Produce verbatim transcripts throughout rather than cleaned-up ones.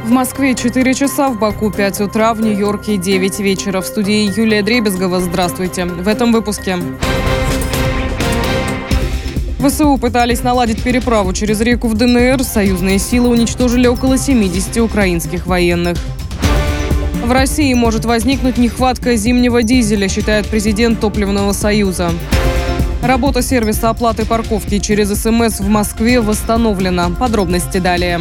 В Москве четыре часа, в Баку пять утра, в Нью-Йорке девять вечера. В студии Юлия Дребезгова. Здравствуйте. В этом выпуске. ВСУ пытались наладить переправу через реку в ДНР. Союзные силы уничтожили около семидесяти украинских военных. В России может возникнуть нехватка зимнего дизеля, считает президент Топливного союза. Работа сервиса оплаты парковки через СМС в Москве восстановлена. Подробности далее.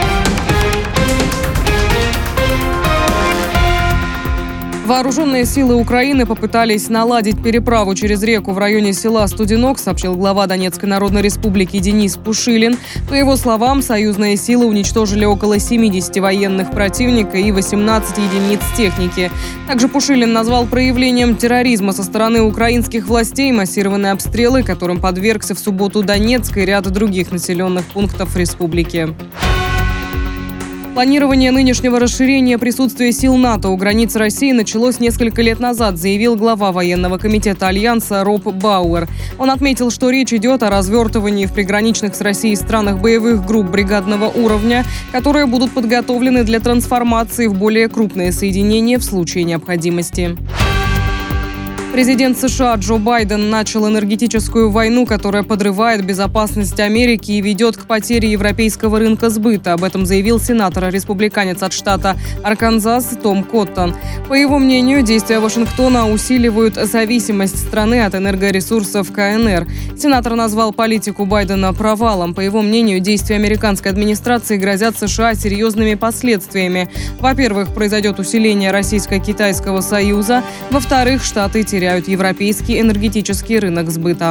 Вооруженные силы Украины попытались наладить переправу через реку в районе села Студенок, сообщил глава Донецкой Народной Республики Денис Пушилин. По его словам, союзные силы уничтожили около семидесяти военных противника и восемнадцати единиц техники. Также Пушилин назвал проявлением терроризма со стороны украинских властей массированные обстрелы, которым подвергся в субботу Донецк и ряд других населенных пунктов республики. Планирование нынешнего расширения присутствия сил НАТО у границ России началось несколько лет назад, заявил глава военного комитета Альянса Роб Бауэр. Он отметил, что речь идет о развертывании в приграничных с Россией странах боевых групп бригадного уровня, которые будут подготовлены для трансформации в более крупные соединения в случае необходимости. Президент США Джо Байден начал энергетическую войну, которая подрывает безопасность Америки и ведет к потере европейского рынка сбыта. Об этом заявил сенатор-республиканец от штата Арканзас Том Коттон. По его мнению, действия Вашингтона усиливают зависимость страны от энергоресурсов КНР. Сенатор назвал политику Байдена провалом. По его мнению, действия американской администрации грозят США серьезными последствиями. Во-первых, произойдет усиление Российско-Китайского союза. Во-вторых, Штаты теряют европейский энергетический рынок сбыта.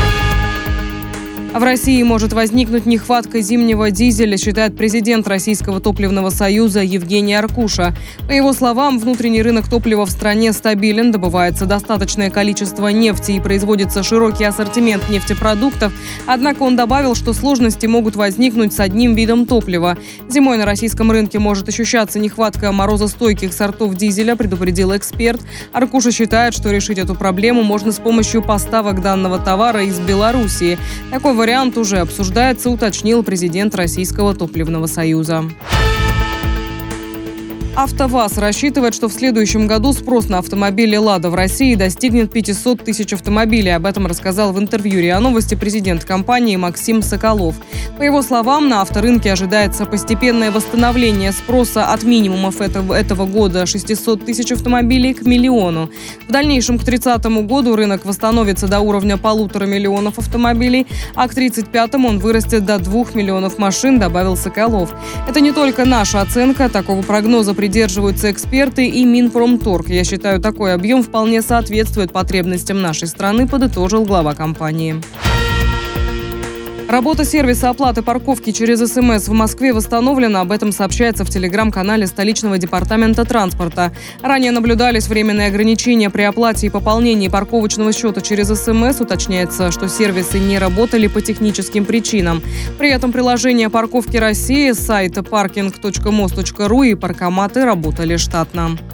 В России может возникнуть нехватка зимнего дизеля, считает президент Российского топливного союза Евгений Аркуша. По его словам, внутренний рынок топлива в стране стабилен, добывается достаточное количество нефти и производится широкий ассортимент нефтепродуктов. Однако он добавил, что сложности могут возникнуть с одним видом топлива. Зимой на российском рынке может ощущаться нехватка морозостойких сортов дизеля, предупредил эксперт. Аркуша считает, что решить эту проблему можно с помощью поставок данного товара из Белоруссии. Такой вариант уже обсуждается, уточнил президент Российского топливного союза. АвтоВАЗ рассчитывает, что в следующем году спрос на автомобили «Лада» в России достигнет пятисот тысяч автомобилей. Об этом рассказал в интервью РИА Новости президент компании Максим Соколов. По его словам, на авторынке ожидается постепенное восстановление спроса от минимумов этого, этого года шестисот тысяч автомобилей к миллиону. В дальнейшем к тридцатому году рынок восстановится до уровня полутора миллионов автомобилей, а к тридцать пятому он вырастет до двух миллионов машин, добавил Соколов. Это не только наша оценка, такого прогноза придерживаются эксперты и Минпромторг. Я считаю, такой объем вполне соответствует потребностям нашей страны, подытожил глава компании. Работа сервиса оплаты парковки через СМС в Москве восстановлена. Об этом сообщается в телеграм-канале столичного департамента транспорта. Ранее наблюдались временные ограничения при оплате и пополнении парковочного счета через СМС. Уточняется, что сервисы не работали по техническим причинам. При этом приложение «Парковки России», сайт паркинг точка мос точка ру и паркоматы работали штатно.